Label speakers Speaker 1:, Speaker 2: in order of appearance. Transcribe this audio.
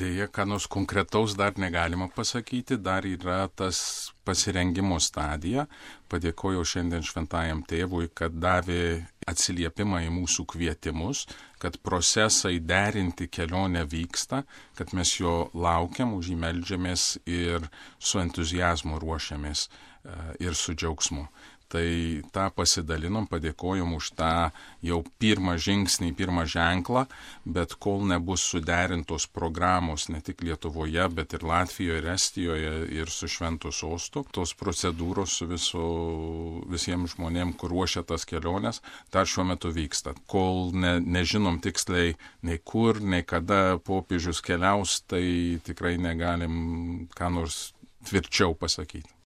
Speaker 1: Deja, ką nors konkretaus dar negalima pasakyti, dar yra tas pasirengimo stadija. Padėkojau šiandien šventajam tėvui, kad davė atsiliepimą į mūsų kvietimus, kad procesai derinti kelionę vyksta, kad mes jo laukiam, už jį meldžiamės ir su entuziazmu ruošiamės ir su džiaugsmu. Tai tą pasidalinom, padėkojom už tą jau pirmą žingsnį, pirmą ženklą, bet kol nebus suderintos programos ne tik Lietuvoje, bet ir Latvijoje, ir Estijoje, ir su Šventu Sostu, tos procedūros su visiems žmonėms, kur ruošia tas keliones, dar šiuo metu vyksta. Kol nežinom tiksliai nei kur, nei kada popiežius keliaus, tai tikrai negalim ką nors tvirčiau pasakyti.